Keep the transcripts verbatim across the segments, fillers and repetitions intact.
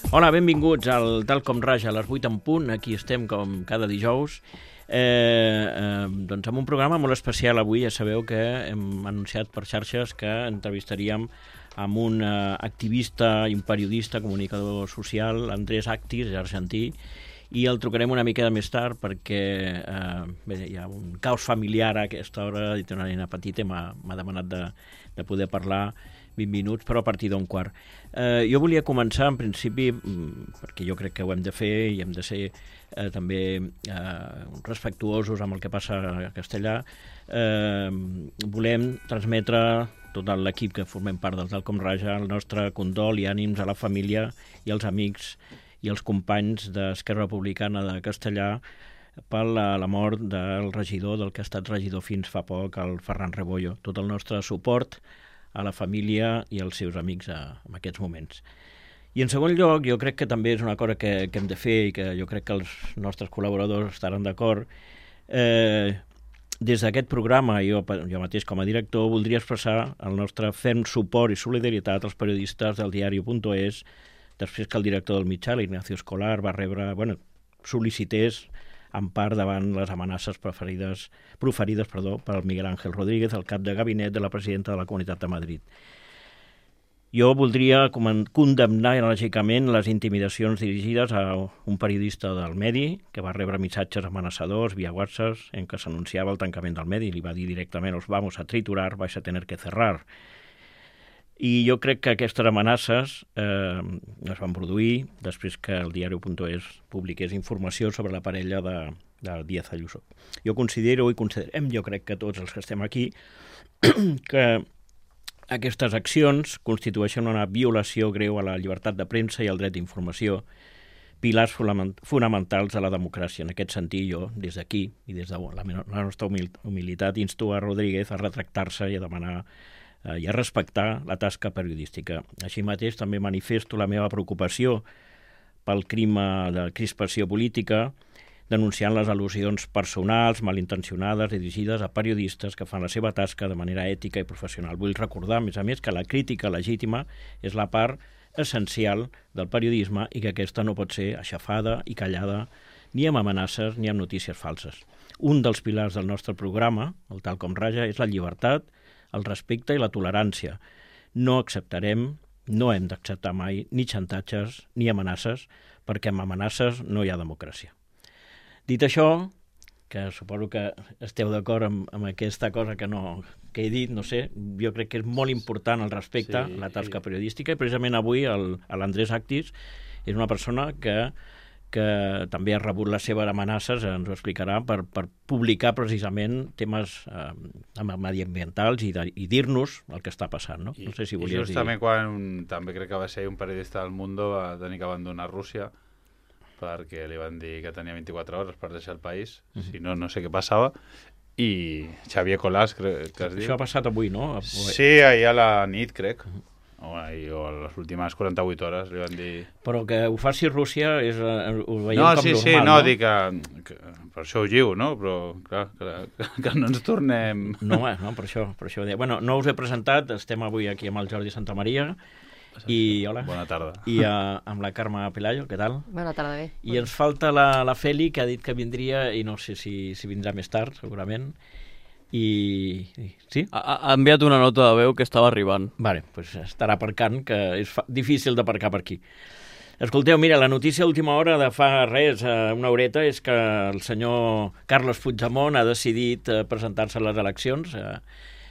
Hola, benvinguts al Tal com Raja, a les vuit en punt. Aquí estem com cada dijous. Eh, eh, doncs amb un programa molt especial avui. Ja sabeu que hem anunciat per xarxes que entrevistaríem amb un eh, activista i un periodista, comunicador social, Andrés Actis, argentí, i el trucarem una mica més tard perquè eh, bé, hi ha un caos familiar a aquesta hora i té una nena petita i m'ha demanat de, de poder parlar vint minuts, però a partir d'un quart. Eh, jo volia començar, en principi, perquè jo crec que ho hem de fer i hem de ser eh, també eh, respectuosos amb el que passa a Castellà. Eh, volem transmetre tot l'equip que formem part del Tal com Raja el nostre condol i ànims a la família i als amics i als companys d'Esquerra Republicana de Castellà per la, la mort del regidor, del que ha estat regidor fins fa poc, el Ferran Rebollo. Tot el nostre suport a la família i als seus amics a, en aquests moments. I en segon lloc, jo crec que també és una cosa que, que hem de fer i que jo crec que els nostres col·laboradors estaran d'acord. Eh, des d'aquest programa, jo, jo mateix com a director, voldria expressar el nostre ferm suport i solidaritat als periodistes del diario.es després que el director del mitjà, l'Ignacio Escolar, va rebre, bueno, sol·licités en part davant les amenaces preferides, proferides perdó, per Miguel Ángel Rodríguez, el cap de gabinet de la presidenta de la Comunitat de Madrid. Jo voldria condemnar enèrgicament les intimidacions dirigides a un periodista del Medi que va rebre missatges amenaçadors via WhatsApp en què s'anunciava el tancament del Medi. Li va dir directament: os vamos a triturar, vais a tener que cerrar. I jo crec que aquestes amenaces eh, es van produir després que el diario.es publiqués informació sobre la parella de, de Díaz Ayuso. Jo considero i considerem, jo crec que tots els que estem aquí, que aquestes accions constitueixen una violació greu a la llibertat de premsa i al dret d'informació, pilars fonamentals de la democràcia. En aquest sentit, jo, des d'aquí i des de la, la nostra humil humilitat, insto a Rodríguez a retractar-se i a demanar i a respectar la tasca periodística. Així mateix també manifesto la meva preocupació pel clima de crispació política, denunciant les al·lusions personals, malintencionades, dirigides a periodistes que fan la seva tasca de manera ètica i professional. Vull recordar, a més a més, que la crítica legítima és la part essencial del periodisme i que aquesta no pot ser aixafada i callada ni amb amenaces ni amb notícies falses. Un dels pilars del nostre programa, el Tal com Raja, és la llibertat, el respecte i la tolerància. No acceptarem, no hem d'acceptar mai ni xantatges ni amenaces, perquè amb amenaces no hi ha democràcia. Dit això, que suposo que esteu d'acord amb, amb aquesta cosa que, no, que he dit, no sé, jo crec que és molt important el respecte sí, a la tasca periodística, i precisament avui l'Andrés Actis és una persona que que també ha rebut les seves amenaces, ens ho explicarà, per, per publicar precisament temes eh, mediambientals i, i dir-nos el que està passant. No? No sé si volies dir... I justament dir... quan també crec que va ser un periodista del Mundo va tenir que abandonar Rússia perquè li van dir que tenia vint-i-quatre hores per deixar el país, uh -huh. si no, no sé què passava, i Xavier Colàs, crec que es diu. Això ha passat avui, no? Sí, ahir a la nit, crec. Uh -huh. O, o a les últimes quaranta-vuit hores li van dir... Però que ho faci Rússia és, ho veiem no, com sí, normal, sí, no? no? Dic que, que per això ho lliu, no? Però, clar, que, que no ens tornem... No, no, per això, per això ho deia. Bueno, no us he presentat, estem avui aquí amb el Jordi Santamaria, i hola. Bona tarda. I uh, amb la Carme Pelayo, què tal? Bona tarda, bé. I ens falta la, la Feli, que ha dit que vindria, i no sé si, si vindrà més tard, segurament. I... sí? Ha, ha enviat una nota de veu que estava arribant. Vale, doncs estarà aparcant, que és fa... difícil d'aparcar per aquí. Escolteu, mira, la notícia d'última hora de fa res, una horeta, és que el senyor Carles Puigdemont ha decidit presentar-se a les eleccions. Eh,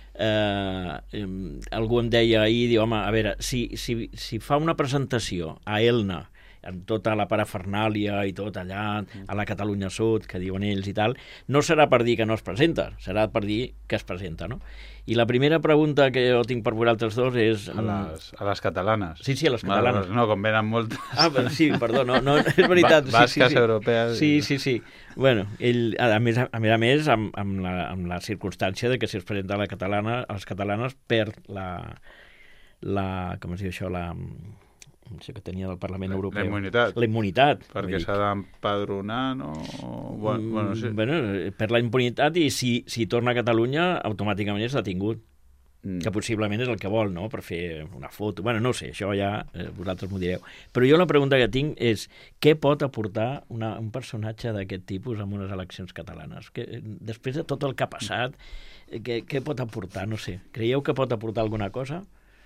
eh, algú em deia ahir, diu, home, a veure, si, si, si fa una presentació a Elna, amb tota la parafernàlia i tot allà, a la Catalunya Sud, que diuen ells i tal, no serà per dir que no es presenta, serà per dir que es presenta, no? I la primera pregunta que jo tinc per vosaltres dos és... A les, a les catalanes. Sí, sí, a les catalanes. No, com venen moltes... Ah, sí, perdó, no, no és veritat. Ba basques, sí, sí, europees... Sí, sí, sí. Bueno, ell, a més a més, a més amb, amb, la, amb la circumstància de que si es presenta a la catalana, a les catalanes perd la... la com es diu això? La... no sé què tenia del Parlament Europeu. La immunitat. La immunitat. Perquè s'ha d'empadronar, no? Bueno, bueno, sí. Bueno, per la impunitat, i si, si torna a Catalunya, automàticament és detingut. Mm. que possiblement és el que vol, no?, per fer una foto. Bueno, no ho sé, això ja eh, vosaltres m'ho direu. Però jo la pregunta que tinc és què pot aportar una, un personatge d'aquest tipus en unes eleccions catalanes? Que, després de tot el que ha passat, què, què pot aportar? No sé. Creieu que pot aportar alguna cosa?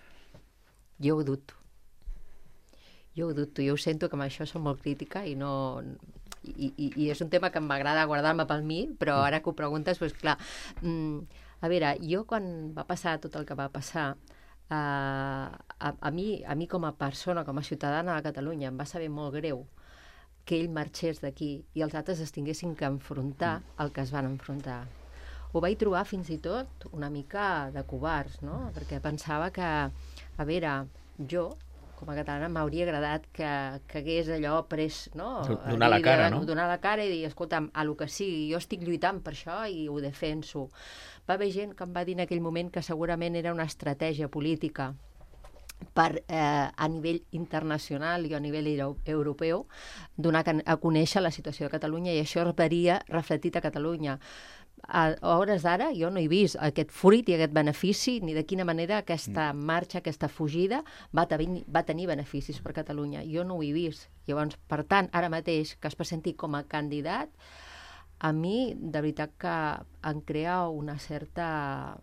Jo ho dubto. Jo ho dubto. Jo ho sento que amb això som molt crítica i no... I, i, i és un tema que m'agrada guardar-me pel mi, però ara que ho preguntes, doncs clar... Mm, a veure, jo quan va passar tot el que va passar, eh, a, a, mi, a mi com a persona, com a ciutadana de Catalunya, em va saber molt greu que ell marxés d'aquí i els altres es tinguessin que enfrontar al que es van enfrontar. Ho vaig trobar fins i tot una mica de covards, no? Perquè pensava que, a veure, jo, com a catalana, m'hauria agradat que, que hagués allò pres, no? Donar la cara, no? Donar la cara i dir, escolta'm, a lo que sigui, jo estic lluitant per això i ho defenso. Va haver gent que em va dir en aquell moment que segurament era una estratègia política per, eh, a nivell internacional i a nivell europeu, donar a conèixer la situació de Catalunya i això es veuria reflectit a Catalunya. A hores d'ara jo no he vist aquest fruit i aquest benefici, ni de quina manera aquesta marxa, aquesta fugida va, tenir, va tenir beneficis per Catalunya. Jo no ho he vist. Llavors, per tant, ara mateix que es presenti com a candidat, a mi, de veritat que em crea una certa,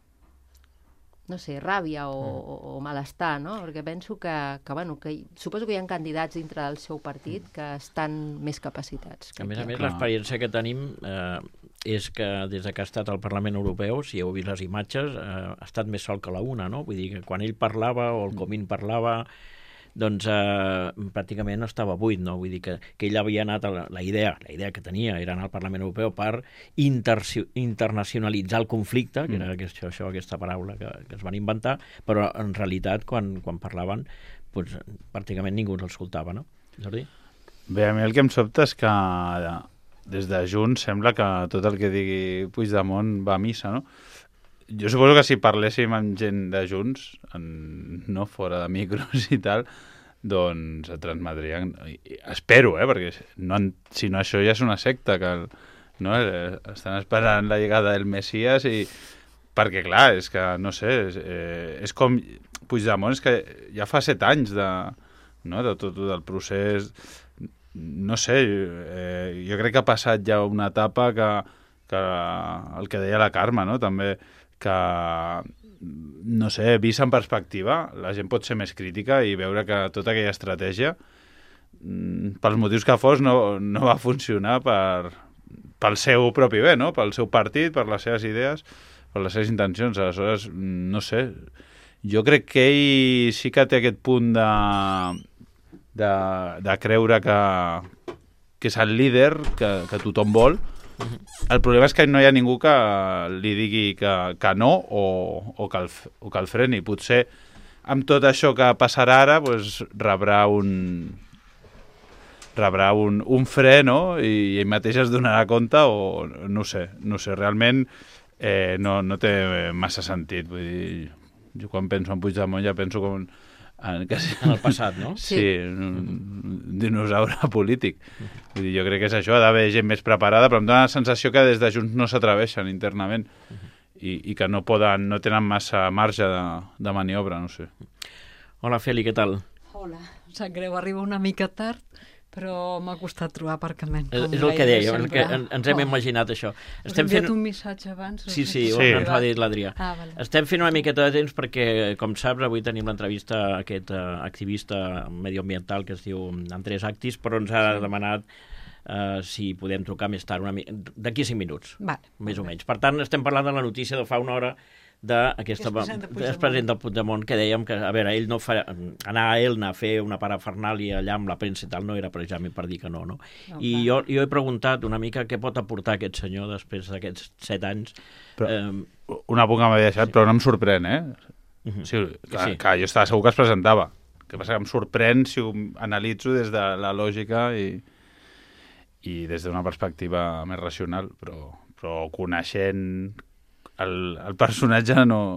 no sé, ràbia o, o, o malestar, no? Perquè penso que, que, bueno, que suposo que hi ha candidats dintre del seu partit que estan més capacitats. A més a més, l'experiència que tenim eh, és que des que ha estat al Parlament Europeu, si heu vist les imatges, eh, ha estat més sol que la una, no? Vull dir que quan ell parlava o el Comín parlava, doncs eh, pràcticament estava buit, no? Vull dir que, que ell havia anat a la, la idea, la idea que tenia era anar al Parlament Europeu per inter, internacionalitzar el conflicte, que era això, això, aquesta paraula que, que es van inventar, però en realitat quan, quan parlaven doncs, pràcticament ningú els escoltava, no? Jordi? Bé, a mi el que em sobta és que des de Junts sembla que tot el que digui Puigdemont va a missa, no? Jo suposo que si parléssim amb gent de Junts, en, no fora de micros i tal, doncs et transmetrien... Espero, eh? Perquè no, si no això ja és una secta, que no? Estan esperant la llegada del Messias i... Perquè, clar, és que, no sé, és, eh, és com... Puigdemont és que ja fa set anys de, no? de tot del procés... No sé, eh, jo crec que ha passat ja una etapa que, que el que deia la Carme, no? També que, no sé, vist en perspectiva, la gent pot ser més crítica i veure que tota aquella estratègia, pels motius que fos, no, no va funcionar per, pel seu propi bé, no? Pel seu partit, per les seves idees, per les seves intencions. Aleshores, no sé, jo crec que ell sí que té aquest punt de... De, de creure que, que és el líder que, que tothom vol. El problema és que no hi ha ningú que li digui que, que no o, o, que el, o que el freni. Potser amb tot això que passarà ara pues, rebrà un rebrà un, un fre, no? I ell mateix es donarà compte o no sé, no sé, realment eh, no, no té massa sentit. Vull dir, jo quan penso en Puigdemont ja penso com En, quasi... en el passat, no? Sí, sí, un dinosaure polític. Vull dir, jo crec que és això, ha d'haver gent més preparada, però em dóna la sensació que des de Junts no s'atreveixen internament i, i que no poden, no tenen massa marge de, de maniobra, no sé. Hola, Feli, què tal? Hola, em sap greu, arriba una mica tard, però m'ha costat trobar aparcament. És, és el que deia, el que ens hem oh. imaginat això. Estem fent un missatge abans? Sí, sí, sí. Ens ho ha dit l'Adrià. Ah, vale. Estem fent una miqueta de temps perquè, com saps, avui tenim l'entrevista a aquest uh, activista medioambiental que es diu Andrés Actis, però ens ha sí. demanat uh, si podem trucar més tard, una mi... d'aquí cinc minuts, vale. més o menys. Per tant, estem parlant de la notícia de fa una hora d'aquesta present del Puigdemont, que dèiem que, a veure, ell no fa, anar a ell a fer una parafernàlia allà amb la premsa i tal, no era precisament per dir que no, no? no I jo, jo he preguntat una mica què pot aportar aquest senyor després d'aquests set anys. Però, eh, una puc m'ha deixat, sí. Però no em sorprèn, eh? Uh-huh. Sí, que, sí. que jo estava segur que es presentava. Que passa que em sorprèn si ho analitzo des de la lògica i, i des d'una perspectiva més racional, però, però coneixent el, el personatge no...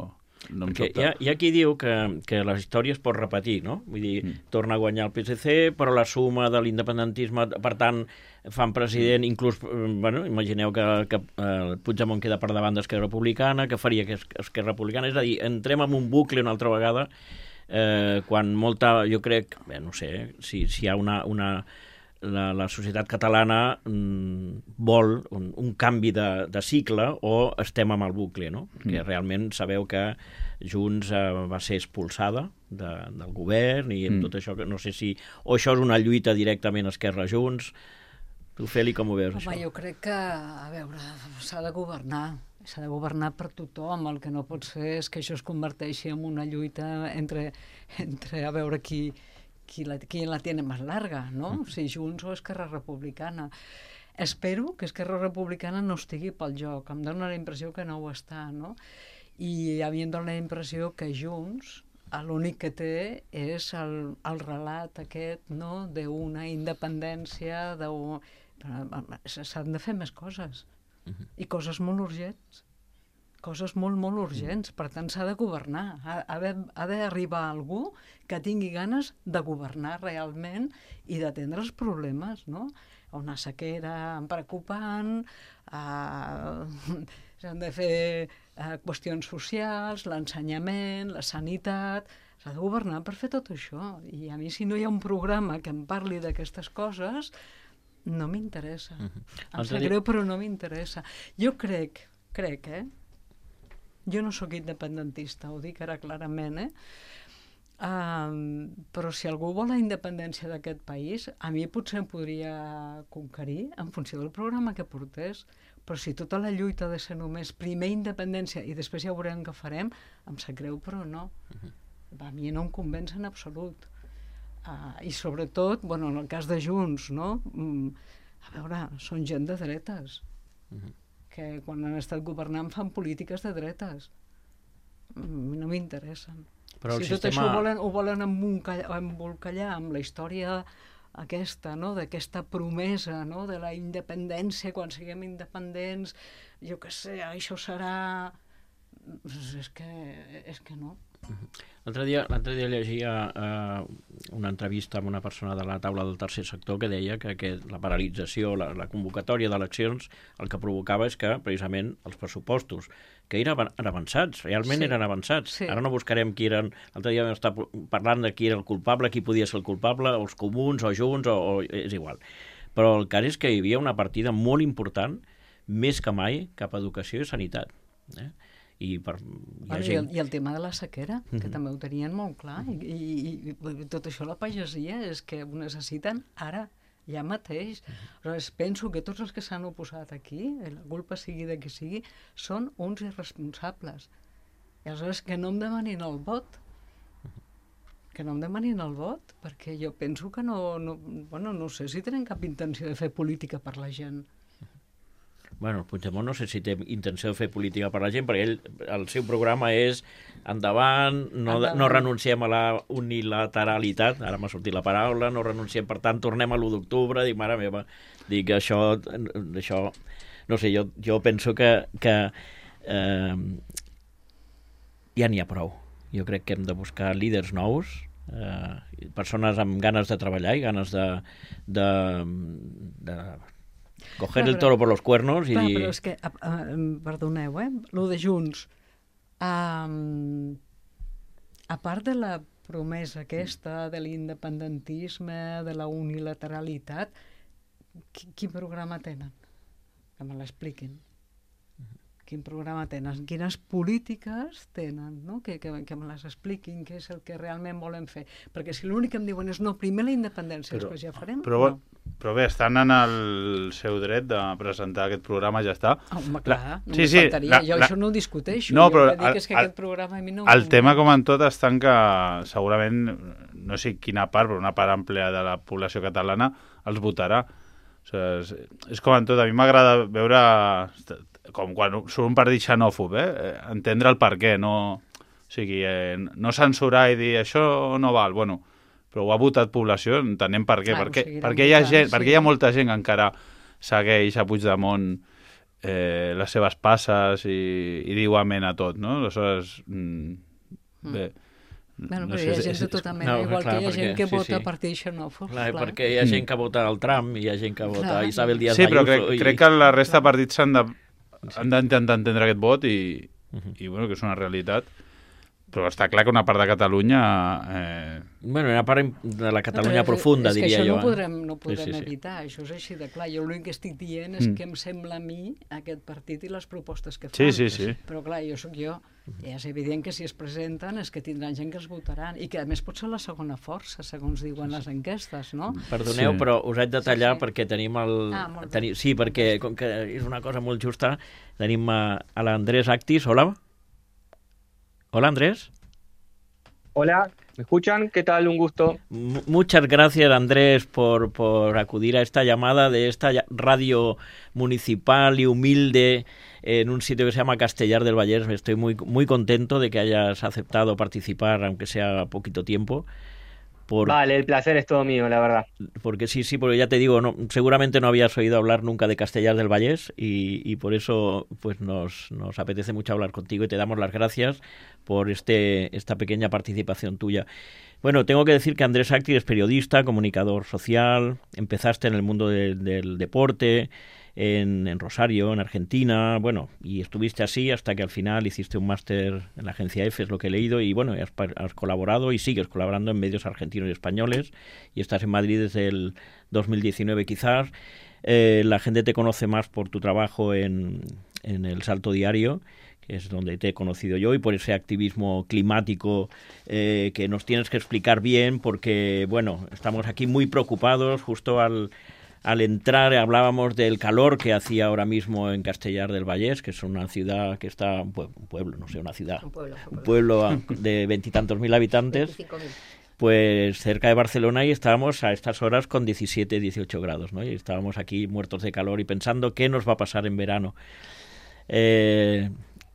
no em Perquè sobta. hi ha, hi ha qui diu que, que la història es pot repetir, no? Vull dir, mm. torna a guanyar el P S C, però la suma de l'independentisme, per tant, fan president, inclús, bueno, imagineu que, que eh, Puigdemont queda per davant d'Esquerra Republicana, que faria que Esquerra Republicana, és a dir, entrem en un bucle una altra vegada, eh, quan molta, jo crec, bé, no sé, eh, si, si hi ha una... una la, la societat catalana mm, vol un, un canvi de, de cicle o estem amb el bucle, no? Mm. Que realment sabeu que Junts eh, va ser expulsada de, del govern i mm. tot això, que no sé si... O això és una lluita directament Esquerra-Junts. Tu, Feli, com ho veus, Home, això? jo crec que, a veure, s'ha de governar. S'ha de governar per tothom. El que no pot ser és que això es converteixi en una lluita entre, entre a veure qui, qui, la, qui la tiene més larga, no? Mm. Si Junts o Esquerra Republicana. Espero que Esquerra Republicana no estigui pel joc. Em dóna la impressió que no ho està, no? I a mi em dóna la impressió que Junts l'únic que té és el, el relat aquest, no?, d'una independència, d'un... S'han de fer més coses. Uh-huh. I coses molt urgents. Coses molt, molt urgents. Per tant, s'ha de governar. Ha, ha d'arribar algú que tingui ganes de governar realment i d'atendre els problemes, no? Una sequera preocupant, eh, s'han de fer eh, qüestions socials, l'ensenyament, la sanitat... S'ha de governar per fer tot això. I a mi, si no hi ha un programa que em parli d'aquestes coses, no m'interessa. Uh-huh. Em sap greu, però no m'interessa. Jo crec, crec, eh? Jo no sóc independentista, ho dic ara clarament, eh? Um, però si algú vol la independència d'aquest país, a mi potser em podria conquerir en funció del programa que portés, però si tota la lluita ha de ser només primer independència i després ja veurem què farem, em sap greu, però no. Uh-huh. A mi no em convenç en absolut. Uh, I sobretot, bueno, en el cas de Junts, no? Mm, a veure, són gent de dretes, uh-huh. que quan han estat governant fan polítiques de dretes. Mm, no m'interessen. Però si tot sistema... això ho volen, ho volen embolcallar, embolcallar amb la història aquesta, no?, d'aquesta promesa, no?, de la independència, quan siguem independents, jo què sé, això serà... És que, és que no. L'altre dia, l'altre dia llegia uh, una entrevista amb una persona de la taula del tercer sector que deia que, que la paralització, la, la convocatòria d'eleccions, el que provocava és que, precisament, els pressupostos, que eren avançats, realment sí. eren avançats. Sí. Ara no buscarem qui eren... L'altre dia vam estar parlant de qui era el culpable, qui podia ser el culpable, o els comuns, o Junts, o, o és igual. Però el cas és que hi havia una partida molt important, més que mai, cap a educació i sanitat. Eh? I, per, bueno, gent... I, el, I el tema de la sequera, que uh-huh. també ho tenien molt clar, i, i, i tot això la pagesia és que ho necessiten ara, ja mateix. Uh-huh. Aleshores, penso que tots els que s'han oposat aquí, la culpa sigui de qui sigui, són uns irresponsables. I aleshores que no em demanin el vot, uh-huh. que no em demanin el vot, perquè jo penso que no, no, bueno, no sé si tenen cap intenció de fer política per la gent. Bueno, Puigdemont no sé si té intenció de fer política per la gent, perquè ell, el seu programa és endavant, no, endavant. no renunciem a la unilateralitat, ara m'ha sortit la paraula, no renunciem, per tant, tornem a l'u d'octubre, dic, mare meva, dic, això, això no sé, jo, jo penso que, que eh, ja n'hi ha prou. Jo crec que hem de buscar líders nous, eh, persones amb ganes de treballar i ganes de... de, de coger el toro por los cuernos i clar, dir... Però és que, uh, uh, perdoneu, eh? Lo de Junts, um, a part de la promesa aquesta de l'independentisme, de la unilateralitat, qui, quin programa tenen? Que me l'expliquin. Quin programa tenen? Quines polítiques tenen? No? Que, que, que me les expliquin, què és el que realment volen fer. Perquè si l'únic que em diuen és no, primer la independència, però, després ja farem, però, no. Però bé, estan en el seu dret de presentar aquest programa, ja està. Home, clar, la... no sí, sí, faltaria. La, jo la... això no ho discuteixo. No, jo però el que dic és que el, aquest programa a mi no... El tema, com en tot, està en que segurament, no sé quina part, però una part àmplia de la població catalana els votarà. O sigui, és, és com en tot. A mi m'agrada veure... com quan surt un partit xenòfob, eh? Entendre el per què, no, o sigui, eh, no censurar i dir això no val, bueno, però ho ha votat població, entenem per què, ah, perquè, perquè, hi ha gent, sí. perquè hi ha molta gent que encara segueix a Puigdemont eh, les seves passes i, i diu amén a tot, no? Aleshores, mm, bé, Bueno, no però sé, hi ha és- gent és- de tota mena, no, igual clar, que hi ha perquè- gent que sí, vota sí. partits xenòfobs. Clar, clar. perquè hi ha gent que vota el Trump, hi ha gent que vota Clar. Isabel Díaz Sí, però Ayuso crec, i... crec que la resta de partits s'han de, han d'intentar entendre aquest vot i, i bueno, que és una realitat. Però està clar que una part de Catalunya... Eh, Bueno, una part de la Catalunya Però és- profunda, és que diria això jo. no eh? podrem, no podrem Sí, sí, sí. evitar, això és així de clar. Jo l'únic que estic dient és Mm. que em sembla a mi aquest partit i les propostes que fan. Sí, sí, sí. Però clar, jo sóc jo. I és evident que si es presenten és que tindran gent que els votaran i que a més pot ser la segona força, segons diuen les enquestes, no? Perdoneu, Sí. però us haig de tallar Sí, sí. perquè tenim el... Ah, molt bé. Teni... Sí, perquè com que és una cosa molt justa, tenim a, a l'Andrés Actis. Hola. Hola, Andrés. Hola, ¿me escuchan? ¿Qué tal? Un gusto. M- Muchas gracias, Andrés, por, por acudir a esta llamada de esta ya- radio municipal y humilde en un sitio que se llama Castellar del Vallès. Estoy muy, muy contento de que hayas aceptado participar, aunque sea poquito tiempo. Por, Vale, el placer es todo mío, la verdad. Porque sí, sí, porque ya te digo, no, seguramente no habías oído hablar nunca de Castellar del Vallès y, y por eso pues nos, nos apetece mucho hablar contigo y te damos las gracias por este esta pequeña participación tuya. Bueno, tengo que decir que Andrés Actis es periodista, comunicador social, empezaste en el mundo de- del deporte, en, en Rosario, en Argentina, bueno, y estuviste así hasta que al final hiciste un máster en la agencia EFE, es lo que he leído, y bueno, has, pa- has colaborado y sigues colaborando en medios argentinos y españoles, y estás en Madrid desde el dos mil diecinueve quizás. Eh, la gente te conoce más por tu trabajo en, en El Salto Diario, que es donde te he conocido yo, y por ese activismo climático eh, que nos tienes que explicar bien, porque, bueno, estamos aquí muy preocupados. Justo al, al entrar hablábamos del calor que hacía ahora mismo en Castellar del Vallès, que es una ciudad que está, un pue- un pueblo, no sé, una ciudad, Un pueblo. Un un pueblo a- de veintitantos mil habitantes, veinticinco mil. pues cerca de Barcelona, y estábamos a estas horas con diecisiete, dieciocho grados, ¿no? Y estábamos aquí muertos de calor y pensando qué nos va a pasar en verano. Eh,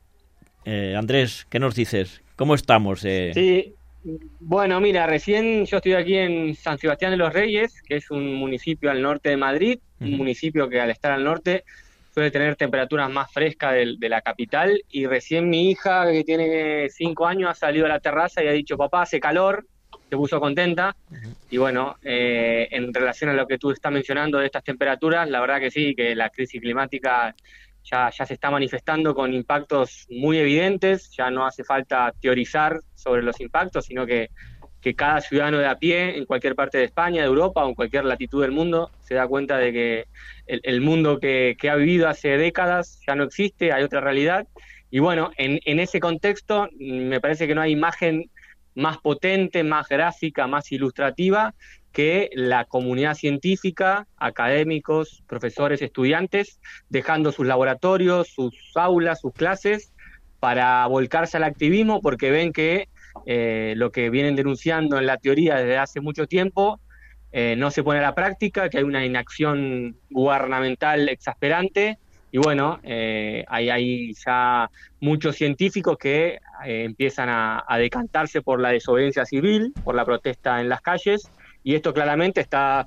eh, Andrés, ¿qué nos dices? ¿Cómo estamos? Eh, Sí, bueno, mira, recién yo estoy aquí en San Sebastián de los Reyes, que es un municipio al norte de Madrid, un Ujú. municipio que al estar al norte suele tener temperaturas más frescas del- de, la capital, y recién mi hija, que tiene cinco años, ha salido a la terraza y ha dicho, papá, hace calor, se puso contenta. Y bueno, eh, en relación a lo que tú estás mencionando de estas temperaturas, la verdad que sí, que la crisis climática ya, ya se está manifestando con impactos muy evidentes, ya no hace falta teorizar sobre los impactos, sino que, que cada ciudadano de a pie, en cualquier parte de España, de Europa o en cualquier latitud del mundo, se da cuenta de que el, el mundo que, que ha vivido hace décadas ya no existe, hay otra realidad. Y bueno, en, en ese contexto mm, me parece que no hay imagen más potente, más gráfica, más ilustrativa que la comunidad científica, académicos, profesores, estudiantes, dejando sus laboratorios, sus aulas, sus clases, para volcarse al activismo, porque ven que eh, lo que vienen denunciando en la teoría desde hace mucho tiempo eh, no se pone a la práctica, que hay una inacción gubernamental exasperante. Y bueno, eh, hay, hay ya muchos científicos que eh, empiezan a, a decantarse por la desobediencia civil, por la protesta en las calles, y esto claramente está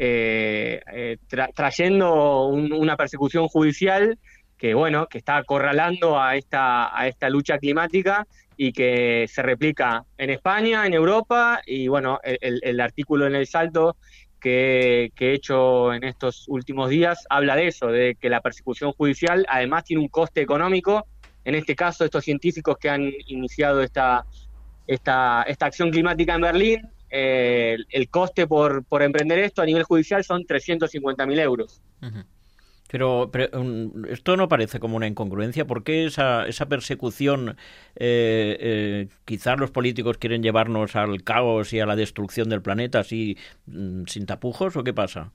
eh, eh, tra- trayendo un- una persecución judicial que, bueno, que está acorralando a esta, a esta lucha climática, y que se replica en España, en Europa, y bueno, el, el- el artículo en El Salto que, que he hecho en estos últimos días habla de eso, de que la persecución judicial además tiene un coste económico. En este caso, estos científicos que han iniciado esta, esta, esta acción climática en Berlín, eh, el, el coste por, por emprender esto a nivel judicial son trescientos cincuenta mil euros. Ujú. Pero, pero um, esto no parece como una incongruencia. ¿Por qué esa, esa persecución? Eh, eh, quizás los políticos quieren llevarnos al caos y a la destrucción del planeta así mm, sin tapujos, ¿o qué pasa?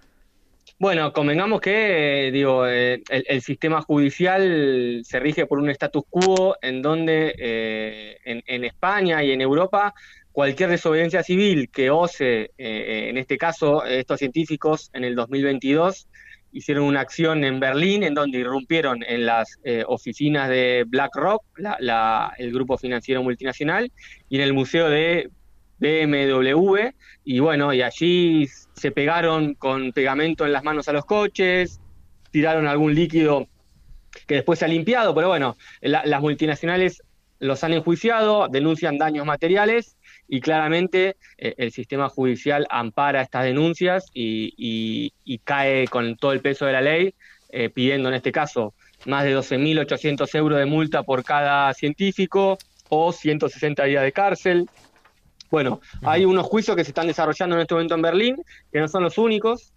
Bueno, convengamos que, eh, digo, eh, el, el sistema judicial se rige por un status quo en donde eh, en, en España y en Europa cualquier desobediencia civil que ose, eh, en este caso estos científicos en el dos mil veintidós hicieron una acción en Berlín en donde irrumpieron en las eh, oficinas de BlackRock, la, la, el grupo financiero multinacional, y en el museo de B M W, y bueno, y allí se pegaron con pegamento en las manos a los coches, tiraron algún líquido que después se ha limpiado, pero bueno, la, las multinacionales los han enjuiciado, denuncian daños materiales y claramente eh, el sistema judicial ampara estas denuncias y, y, y cae con todo el peso de la ley, eh, pidiendo en este caso más de doce mil ochocientos euros de multa por cada científico o ciento sesenta días de cárcel. Bueno, uh-huh. Hay unos juicios que se están desarrollando en este momento en Berlín, que no son los únicos,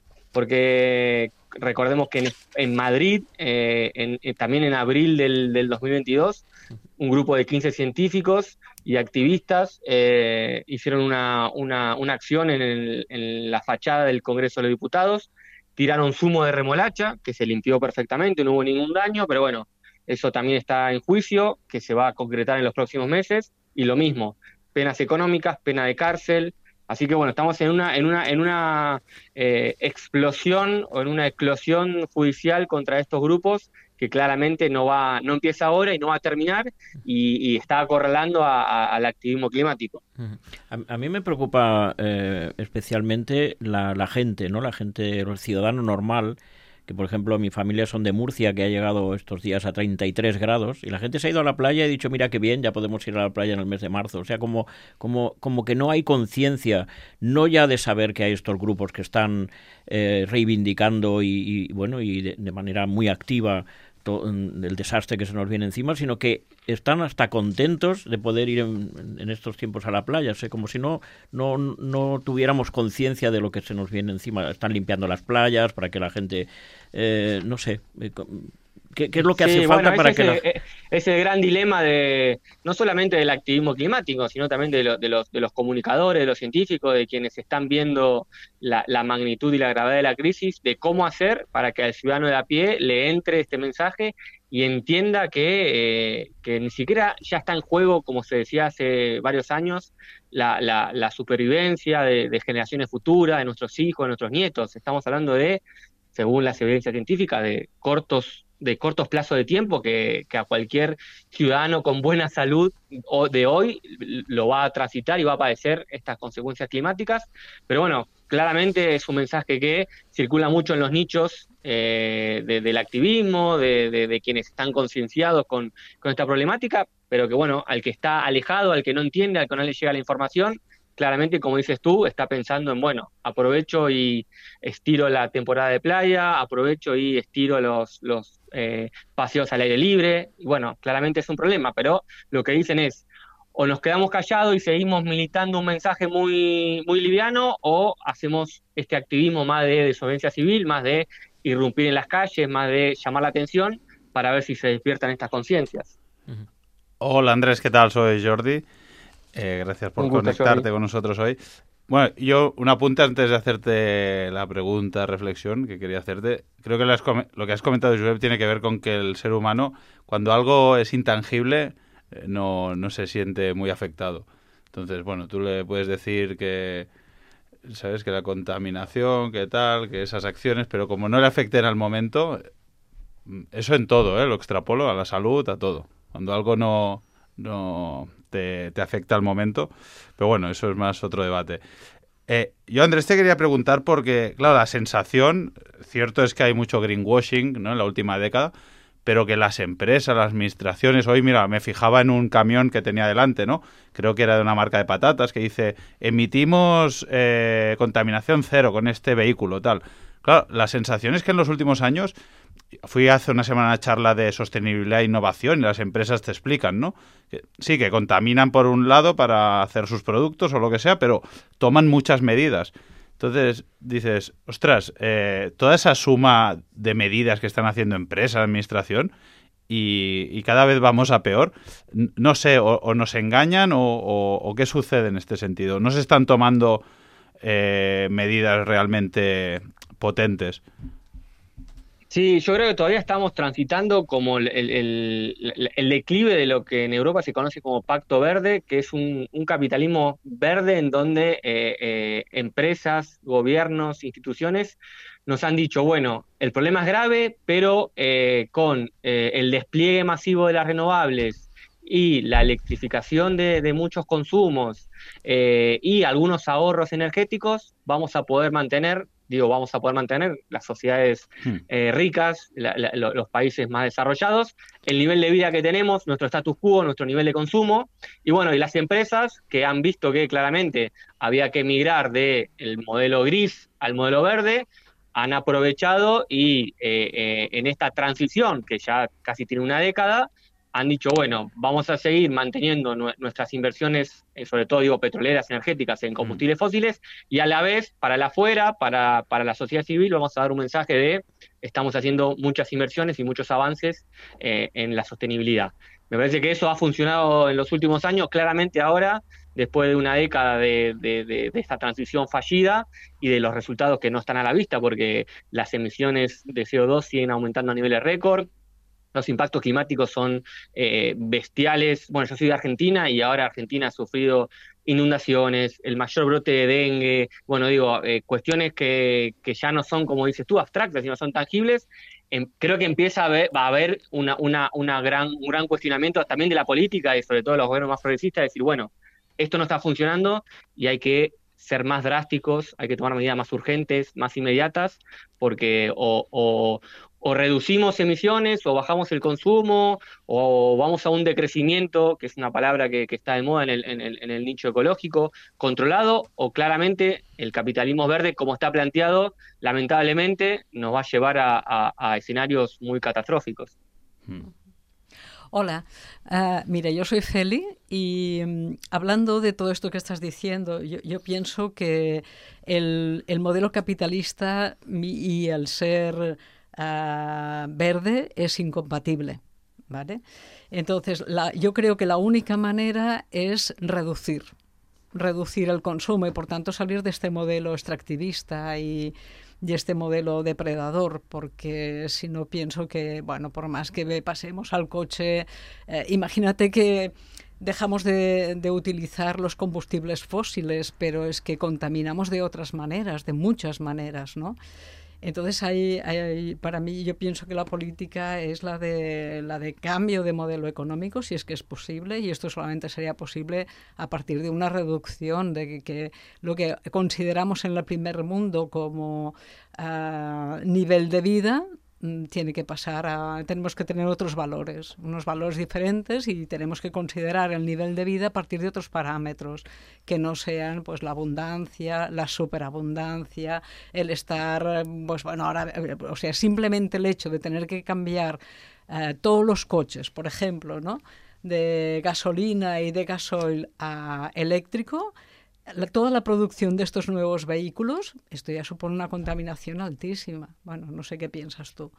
porque recordemos que en, en Madrid, eh, en, en, también en abril del, del dos mil veintidós, un grupo de quince científicos y activistas eh, hicieron una, una, una acción en, el, en la fachada del Congreso de los Diputados, tiraron zumo de remolacha, que se limpió perfectamente, no hubo ningún daño, pero bueno, eso también está en juicio, que se va a concretar en los próximos meses, y lo mismo, penas económicas, pena de cárcel. Así que bueno, estamos en una en una en una eh, explosión o en una eclosión judicial contra estos grupos que claramente no va no empieza ahora y no va a terminar y, y está acorralando a, a, al activismo climático. A, a mí me preocupa eh, especialmente la, la gente, ¿no? La gente, el ciudadano normal, que por ejemplo mi familia son de Murcia, que ha llegado estos días a treinta y tres grados, y la gente se ha ido a la playa y ha dicho, mira qué bien, ya podemos ir a la playa en el mes de marzo. O sea, como, como, como que no hay conciencia, no ya de saber que hay estos grupos que están eh, reivindicando y, y bueno, y de, de manera muy activa el desastre que se nos viene encima, sino que están hasta contentos de poder ir en, en estos tiempos a la playa, o sea, como si no, no, no tuviéramos conciencia de lo que se nos viene encima. Están limpiando las playas para que la gente, eh, no sé, eh, ¿qué, ¿qué es lo que sí, hace bueno, falta para ese, que la... Es es el gran dilema de no solamente del activismo climático, sino también de, lo, de, los, de los comunicadores, de los científicos, de quienes están viendo la, la magnitud y la gravedad de la crisis, de cómo hacer para que al ciudadano de a pie le entre este mensaje y entienda que, eh, que ni siquiera ya está en juego, como se decía hace varios años, la, la, la supervivencia de, de generaciones futuras, de nuestros hijos, de nuestros nietos. Estamos hablando de, según las evidencias científicas, de cortos de cortos plazos de tiempo que, que a cualquier ciudadano con buena salud de hoy lo va a transitar y va a padecer estas consecuencias climáticas. Pero bueno, claramente es un mensaje que circula mucho en los nichos eh, de, del activismo, de, de, de quienes están concienciados con, con esta problemática, pero que bueno, al que está alejado, al que no entiende, al que no le llega la información, claramente, como dices tú, está pensando en, bueno, aprovecho y estiro la temporada de playa, aprovecho y estiro los, los eh, paseos al aire libre. Y bueno, claramente es un problema, pero lo que dicen es, o nos quedamos callados y seguimos militando un mensaje muy, muy liviano, o hacemos este activismo más de desobediencia civil, más de irrumpir en las calles, más de llamar la atención, para ver si se despiertan estas conciencias. Hola Andrés, ¿qué tal? Soy Jordi. Eh, gracias por gusto, conectarte Jordi. Con nosotros hoy. Bueno, yo un apunte antes de hacerte la pregunta, reflexión que quería hacerte. Creo que lo, has, lo que has comentado, Josep, tiene que ver con que el ser humano, cuando algo es intangible, eh, no, no se siente muy afectado. Entonces, bueno, tú le puedes decir que, sabes, que la contaminación, que tal, que esas acciones, pero como no le afecten al momento, eso en todo, ¿eh? Lo extrapolo a la salud, a todo. Cuando algo no... no Te, te afecta al momento, pero bueno, eso es más otro debate. Eh, yo, Andrés, te quería preguntar porque, claro, la sensación, cierto es que hay mucho greenwashing, ¿no?, en la última década, pero que las empresas, las administraciones, hoy, mira, me fijaba en un camión que tenía delante, ¿no?, creo que era de una marca de patatas, que dice, emitimos eh, contaminación cero con este vehículo, tal. Claro, la sensación es que en los últimos años, fui hace una semana a una charla de sostenibilidad e innovación y las empresas te explican, ¿no? Que, sí, que contaminan por un lado para hacer sus productos o lo que sea, pero toman muchas medidas. Entonces dices, ostras, eh, toda esa suma de medidas que están haciendo empresas, administración, y, y cada vez vamos a peor, no sé, o, o nos engañan o, o, o qué sucede en este sentido. ¿No se están tomando eh, medidas realmente potentes? Sí, yo creo que todavía estamos transitando como el, el, el, el declive de lo que en Europa se conoce como Pacto Verde, que es un, un capitalismo verde en donde eh, eh, empresas, gobiernos, instituciones nos han dicho, bueno, el problema es grave, pero eh, con eh, el despliegue masivo de las renovables y la electrificación de, de muchos consumos eh, y algunos ahorros energéticos, vamos a poder mantener digo, vamos a poder mantener las sociedades eh, ricas, la, la, los países más desarrollados, el nivel de vida que tenemos, nuestro status quo, nuestro nivel de consumo, y bueno, y las empresas que han visto que claramente había que migrar del modelo gris al modelo verde, han aprovechado y eh, eh, en esta transición, que ya casi tiene una década, han dicho, bueno, vamos a seguir manteniendo nu- nuestras inversiones, eh, sobre todo, digo, petroleras, energéticas, en combustibles mm. fósiles, y a la vez, para la afuera, para, para la sociedad civil, vamos a dar un mensaje de estamos haciendo muchas inversiones y muchos avances eh, en la sostenibilidad. Me parece que eso ha funcionado en los últimos años, claramente ahora, después de una década de, de, de, de esta transición fallida y de los resultados que no están a la vista, porque las emisiones de C O dos siguen aumentando a niveles récord, los impactos climáticos son eh, bestiales. Bueno, yo soy de Argentina y ahora Argentina ha sufrido inundaciones, el mayor brote de dengue, bueno, digo, eh, cuestiones que, que ya no son, como dices tú, abstractas, sino son tangibles. Eh, creo que empieza a haber, va a haber una, una, una gran, un gran cuestionamiento también de la política y sobre todo de los gobiernos más progresistas, de decir, bueno, esto no está funcionando y hay que ser más drásticos, hay que tomar medidas más urgentes, más inmediatas, porque o, o, o reducimos emisiones, o bajamos el consumo, o vamos a un decrecimiento, que es una palabra que, que está de moda en el, en, el, en el nicho ecológico, controlado, o claramente el capitalismo verde, como está planteado, lamentablemente nos va a llevar a, a, a escenarios muy catastróficos. Hmm. Hola, uh, mira, yo soy Feli y um, hablando de todo esto que estás diciendo, yo, yo pienso que el, el modelo capitalista y el ser uh, verde es incompatible, ¿vale? Entonces, la, yo creo que la única manera es reducir, reducir el consumo y por tanto salir de este modelo extractivista y... y este modelo depredador, porque si no pienso que, bueno, por más que pasemos al coche, eh, imagínate que dejamos de, de utilizar los combustibles fósiles, pero es que contaminamos de otras maneras, de muchas maneras, ¿no? Entonces, hay, hay, para mí, yo pienso que la política es la de, la de cambio de modelo económico, si es que es posible, y esto solamente sería posible a partir de una reducción de que, que lo que consideramos en el primer mundo como uh, nivel de vida tiene que pasar a... Tenemos que tener otros valores, unos valores diferentes y tenemos que considerar el nivel de vida a partir de otros parámetros que no sean pues la abundancia, la superabundancia, el estar... pues bueno, ahora, o sea, simplemente el hecho de tener que cambiar eh, todos los coches, por ejemplo, ¿no?, de gasolina y de gasoil a eléctrico, La, toda la producción de estos nuevos vehículos, esto ya supone una contaminación altísima. Bueno, no sé qué piensas tú.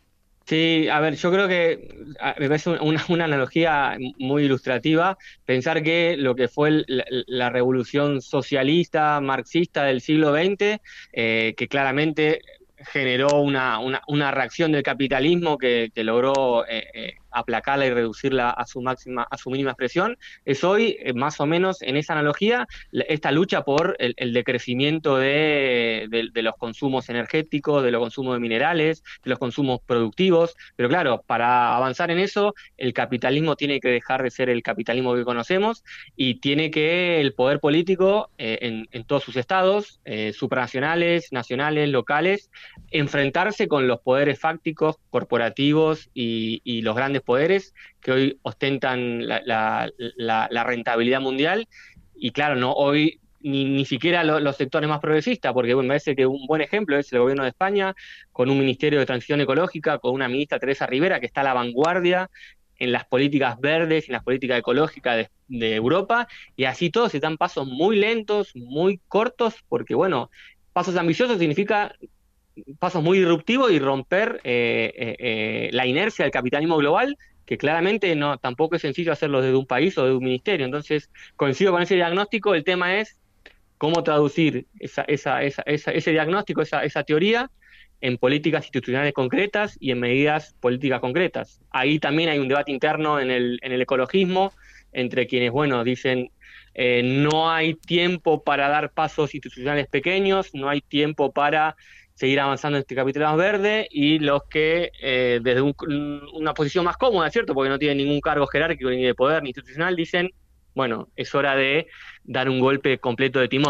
Sí, a ver, yo creo que me parece una, una analogía muy ilustrativa pensar que lo que fue el, la, la revolución socialista, marxista del siglo veinte, eh, que claramente generó una, una, una reacción del capitalismo que, que logró eh, eh, aplacarla y reducirla a su máxima, a su mínima expresión, es hoy, eh, más o menos en esa analogía, esta lucha por el, el decrecimiento de, de, de los consumos energéticos, de los consumos de minerales, de los consumos productivos, pero claro, para avanzar en eso, el capitalismo tiene que dejar de ser el capitalismo que conocemos y tiene que el poder político eh, en, en todos sus estados, eh, supranacionales, nacionales, locales, enfrentarse con los poderes fácticos, corporativos y, y los grandes poderes que hoy ostentan la, la, la, la rentabilidad mundial. Y claro, no hoy ni, ni siquiera lo, los sectores más progresistas, porque bueno, me parece que un buen ejemplo es el gobierno de España, con un ministerio de transición ecológica, con una ministra, Teresa Rivera, que está a la vanguardia en las políticas verdes, en las políticas ecológicas de, de Europa, y así todos se dan pasos muy lentos, muy cortos, porque bueno, pasos ambiciosos significa pasos muy disruptivos y romper eh, eh, eh, la inercia del capitalismo global, que claramente no tampoco es sencillo hacerlo desde un país o desde un ministerio. Entonces, coincido con ese diagnóstico, el tema es cómo traducir esa, esa, esa, esa, ese diagnóstico, esa, esa teoría, en políticas institucionales concretas y en medidas políticas concretas. Ahí también hay un debate interno en el, en el ecologismo, entre quienes, bueno, dicen... Eh, no hay tiempo para dar pasos institucionales pequeños, no hay tiempo para seguir avanzando en este capitalismo verde, y los que eh, desde un, una posición más cómoda, ¿cierto?, porque no tienen ningún cargo jerárquico ni de poder ni institucional, dicen, bueno, es hora de dar un golpe completo de timón.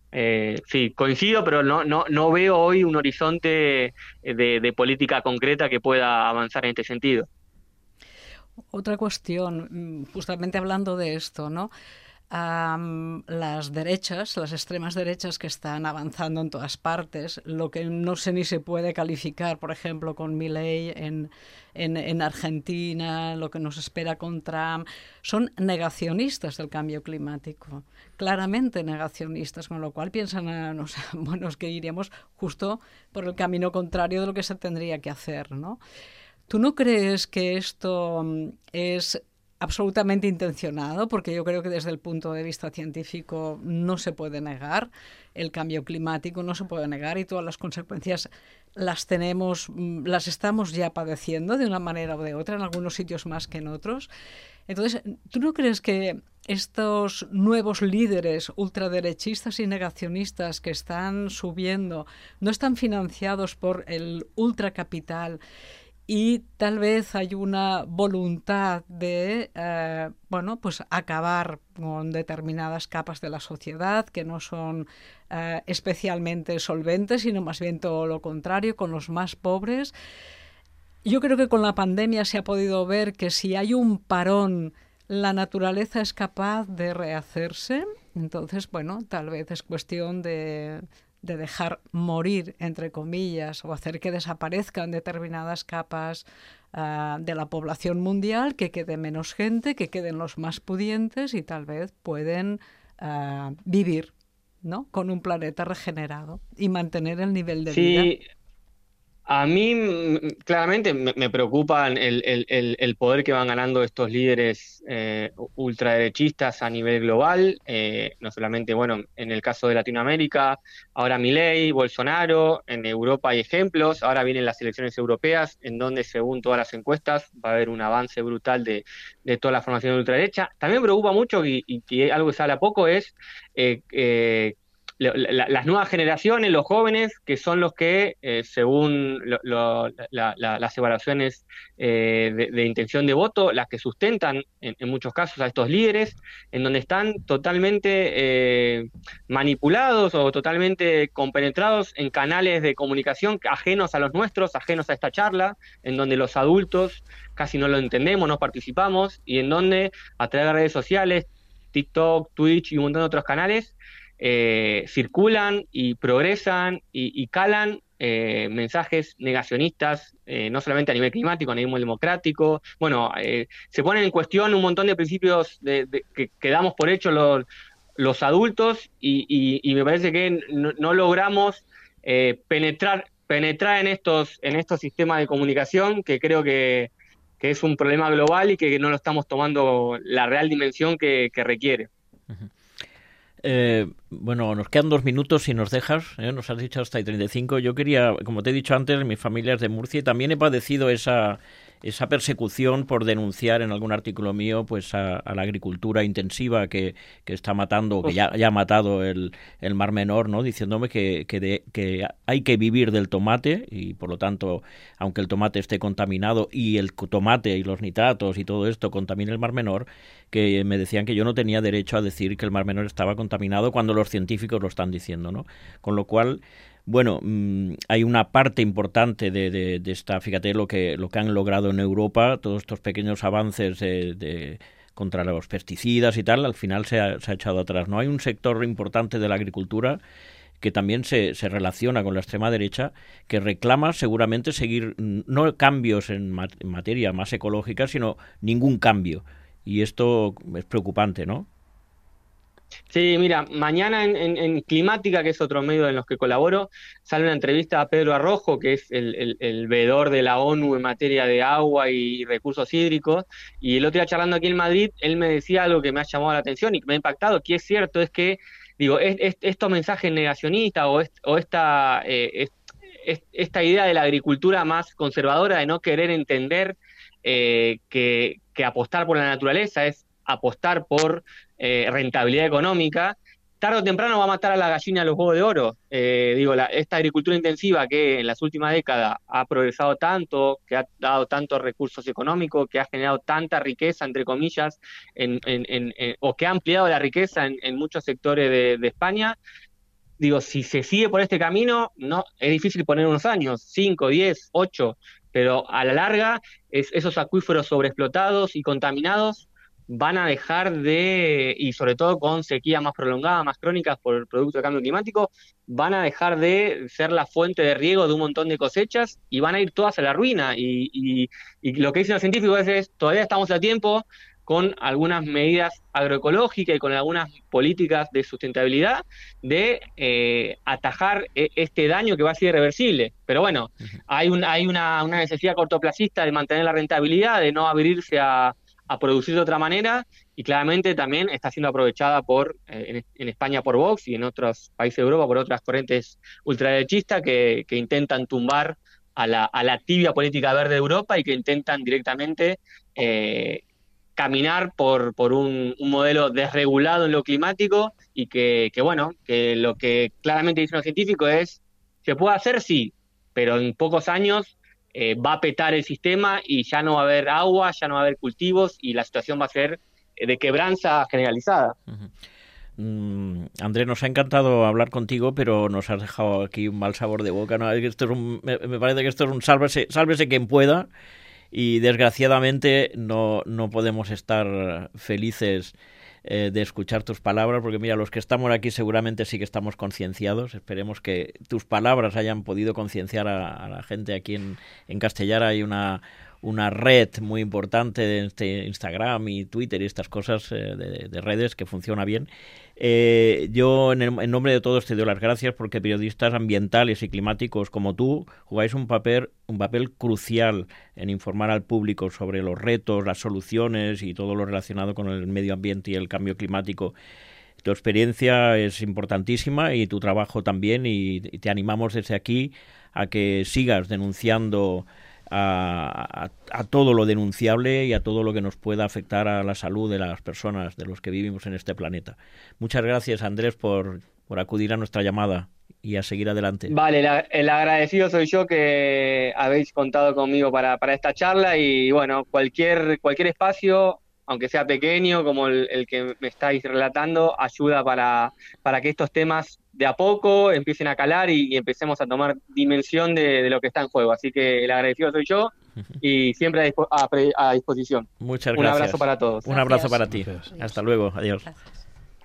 Eh, sí, coincido, pero no, no, no veo hoy un horizonte de, de política concreta que pueda avanzar en este sentido. Otra cuestión, justamente hablando de esto, ¿no? Um, las derechas, las extremas derechas que están avanzando en todas partes, lo que no sé ni se puede calificar, por ejemplo, con Milei en, en, en Argentina, lo que nos espera con Trump, son negacionistas del cambio climático, claramente negacionistas, con lo cual piensan, a, no sé, bueno, es que iríamos justo por el camino contrario de lo que se tendría que hacer, ¿no? ¿Tú no crees que esto es absolutamente intencionado? Porque yo creo que desde el punto de vista científico no se puede negar el cambio climático, no se puede negar, y todas las consecuencias las tenemos, las estamos ya padeciendo de una manera o de otra, en algunos sitios más que en otros. Entonces, ¿tú no crees que estos nuevos líderes ultraderechistas y negacionistas que están subiendo no están financiados por el ultracapital? Y tal vez hay una voluntad de eh, bueno, pues acabar con determinadas capas de la sociedad que no son eh, especialmente solventes, sino más bien todo lo contrario, con los más pobres. Yo creo que con la pandemia se ha podido ver que si hay un parón, la naturaleza es capaz de rehacerse. Entonces, bueno, tal vez es cuestión de... de dejar morir, entre comillas, o hacer que desaparezcan determinadas capas uh, de la población mundial, que quede menos gente, que queden los más pudientes y tal vez pueden uh, vivir, ¿no?, con un planeta regenerado y mantener el nivel de Sí, vida. a mí mm, claramente me, me preocupan el, el, el, el poder que van ganando estos líderes eh, ultraderechistas a nivel global, eh, no solamente, bueno, en el caso de Latinoamérica, ahora Milei, Bolsonaro, en Europa hay ejemplos, ahora vienen las elecciones europeas, en donde según todas las encuestas va a haber un avance brutal de, de toda la formación de ultraderecha. También me preocupa mucho, y, y, y algo que se habla poco, es... Eh, eh, La, la, las nuevas generaciones, los jóvenes, que son los que, eh, según lo, lo, la, la, las evaluaciones eh, de, de intención de voto, las que sustentan en, en muchos casos a estos líderes, en donde están totalmente eh, manipulados o totalmente compenetrados en canales de comunicación ajenos a los nuestros, ajenos a esta charla, en donde los adultos casi no lo entendemos, no participamos, y en donde a través de redes sociales, TikTok, Twitch y un montón de otros canales, Eh, circulan y progresan y, y calan eh, mensajes negacionistas, eh, no solamente a nivel climático, a nivel democrático. Bueno, eh, se ponen en cuestión un montón de principios de, de, que, que damos por hecho los, los adultos y, y, y me parece que no, no logramos eh, penetrar, penetrar en estos, en estos sistemas de comunicación, que creo que, que es un problema global y que no lo estamos tomando la real dimensión que, que requiere. Uh-huh. Eh, bueno, nos quedan dos minutos si nos dejas, ¿eh? Nos has dicho hasta treinta y cinco. Yo quería, como te he dicho antes, mi familia es de Murcia y también he padecido esa, esa persecución por denunciar en algún artículo mío pues a, a la agricultura intensiva que, que está matando, que ya, ya ha matado el, el Mar Menor, ¿no? Diciéndome que, que, de, que hay que vivir del tomate y por lo tanto, aunque el tomate esté contaminado y el tomate y los nitratos y todo esto contamine el Mar Menor, que me decían que yo no tenía derecho a decir que el Mar Menor estaba contaminado cuando los científicos lo están diciendo, ¿no? Con lo cual, bueno, mmm, hay una parte importante de, de, de esta, fíjate lo que, lo que han logrado en Europa, todos estos pequeños avances de, de, contra los pesticidas y tal, al final se ha, se ha echado atrás, ¿no? Hay un sector importante de la agricultura que también se, se relaciona con la extrema derecha, que reclama seguramente seguir, no cambios en, mat en materia más ecológica, sino ningún cambio. Y esto es preocupante, ¿no? Sí, mira, mañana en, en, en Climática, que es otro medio en los que colaboro, sale una entrevista a Pedro Arrojo, que es el, el, el veedor de la ONU en materia de agua y recursos hídricos, y el otro día charlando aquí en Madrid, él me decía algo que me ha llamado la atención y que me ha impactado, que es cierto, es que, digo, es, es, estos mensajes negacionistas o, es, o esta, eh, es, es, esta idea de la agricultura más conservadora de no querer entender eh, que, que apostar por la naturaleza es apostar por eh, rentabilidad económica, tarde o temprano va a matar a la gallina a los huevos de oro. Eh, digo, la, esta agricultura intensiva que en las últimas décadas ha progresado tanto, que ha dado tantos recursos económicos, que ha generado tanta riqueza, entre comillas, en, en, en, en, o que ha ampliado la riqueza en, en muchos sectores de, de España, digo, si se sigue por este camino, no, es difícil poner unos años, cinco, diez, ocho, pero a la larga es, esos acuíferos sobreexplotados y contaminados van a dejar de, y sobre todo con sequías más prolongadas, más crónicas por el producto del cambio climático, van a dejar de ser la fuente de riego de un montón de cosechas y van a ir todas a la ruina. Y, y, y lo que dicen los científicos es, es, todavía estamos a tiempo con algunas medidas agroecológicas y con algunas políticas de sustentabilidad de eh, atajar e- este daño que va a ser irreversible. Pero bueno, hay, un, hay una, una necesidad cortoplacista de mantener la rentabilidad, de no abrirse a a producir de otra manera, y claramente también está siendo aprovechada por eh, en, en España por Vox y en otros países de Europa por otras corrientes ultraderechistas que, que intentan tumbar a la, a la tibia política verde de Europa y que intentan directamente eh, caminar por, por un, un modelo desregulado en lo climático y que, que, bueno, que lo que claramente dicen los científicos es, ¿se puede hacer? Sí, pero en pocos años eh, va a petar el sistema y ya no va a haber agua, ya no va a haber cultivos y la situación va a ser de quebranza generalizada. Uh-huh. Mm, Andrés, nos ha encantado hablar contigo, pero nos has dejado aquí un mal sabor de boca, ¿no? Esto es un, me, me parece que esto es un sálvese, sálvese quien pueda, y desgraciadamente no, no podemos estar felices eh, de escuchar tus palabras, porque mira, los que estamos aquí seguramente sí que estamos concienciados. Esperemos que tus palabras hayan podido concienciar a, a la gente aquí en, en Castellar. Hay una, una red muy importante de este Instagram y Twitter y estas cosas eh, de, de redes que funciona bien. Eh, yo en, el, en nombre de todos te doy las gracias porque periodistas ambientales y climáticos como tú jugáis un papel, un papel crucial en informar al público sobre los retos, las soluciones y todo lo relacionado con el medio ambiente y el cambio climático. Tu experiencia es importantísima y tu trabajo también, y, y te animamos desde aquí a que sigas denunciando A, a, a todo lo denunciable y a todo lo que nos pueda afectar a la salud de las personas, de los que vivimos en este planeta. Muchas gracias, Andrés, por, por acudir a nuestra llamada y a seguir adelante. Vale, el, el agradecido soy yo que habéis contado conmigo para, para esta charla y bueno, cualquier, cualquier espacio, aunque sea pequeño, como el, el que me estáis relatando, ayuda para, para que estos temas de a poco empiecen a calar y, y empecemos a tomar dimensión de, de lo que está en juego. Así que el agradecido soy yo y siempre a, dispo, a, a disposición. Muchas gracias. Un abrazo para todos. Un abrazo para ti. Gracias. Hasta luego. Adiós. Gràcies.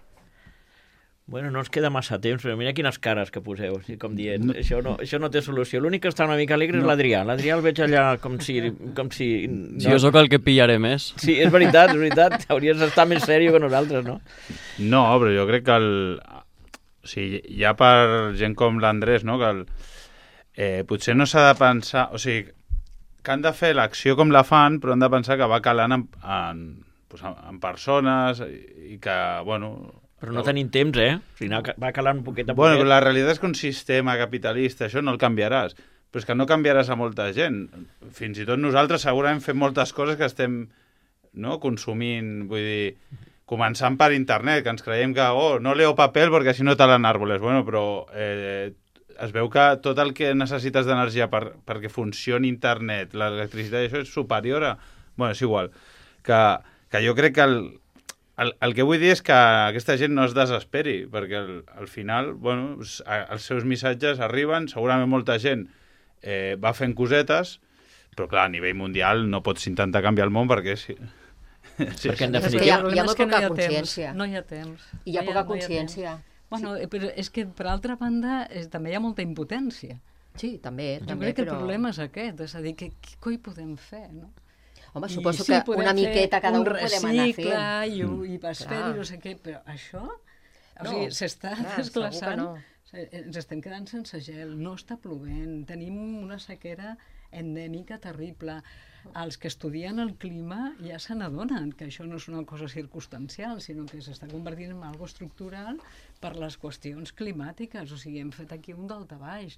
Bueno, no ens queda massa temps, però mira quines cares que poseu, així com dient, no. Això, no, això no té solució. L'únic que està una mica alegre no. és l'Adrià. L'Adrià el veig allà com si... Com si no. Si jo sóc el que pillaré més. Sí, és veritat, és veritat. Hauries d'estar més sèrio que nosaltres, no? No, però jo crec que el... O sigui, ja per gent com l'Andrés, no? Que el... eh, potser no s'ha de pensar... O sigui, que han de fer l'acció com la fan, però han de pensar que va calant en, en, pues, en persones i que, bueno... Però no tenim temps, eh? O sigui, va calant un poquet a poquet. Bueno, la realitat és que un sistema capitalista, això no el canviaràs. Però és que no canviaràs a molta gent. Fins i tot nosaltres segurament fem moltes coses que estem no, consumint, vull dir, començant per internet, que ens creiem que, oh, no leo paper perquè així no talen árboles. Bueno, però eh, es veu que tot el que necessites d'energia per, perquè funcioni internet, l'electricitat, això és superior a... Bueno, és igual. Que, que jo crec que el, el, el que vull dir és que aquesta gent no es desesperi, perquè al, al final, bueno, els seus missatges arriben, segurament molta gent eh, va fent cosetes, però clar, a nivell mundial no pots intentar canviar el món perquè... Sí, sí, perquè en És que definitiva... hi ha, hi ha és molt que no poca hi ha consciència. temps, no hi ha temps. I hi ha No poca no consciència. Bueno, sí. Però és que, per altra banda, és, també hi ha molta impotència. Sí, també, Jo també, crec que però... el problema és aquest, és a dir, què, què coi podem fer, no? Home, I suposo sí, que podem una fer miqueta cada un un podem anar recicle fent. i, i vas Clar. fer i no sé què, però això, o No, sigui, s'està clar, desglaçant, segur que no. o sigui, ens estem quedant sense gel, no està plovent, tenim una sequera endèmica terrible. Els que estudien el clima ja se n'adonen que això no és una cosa circumstancial, sinó que s'està convertint en algo estructural per les qüestions climàtiques, o sigui, hem fet aquí un daltabaix.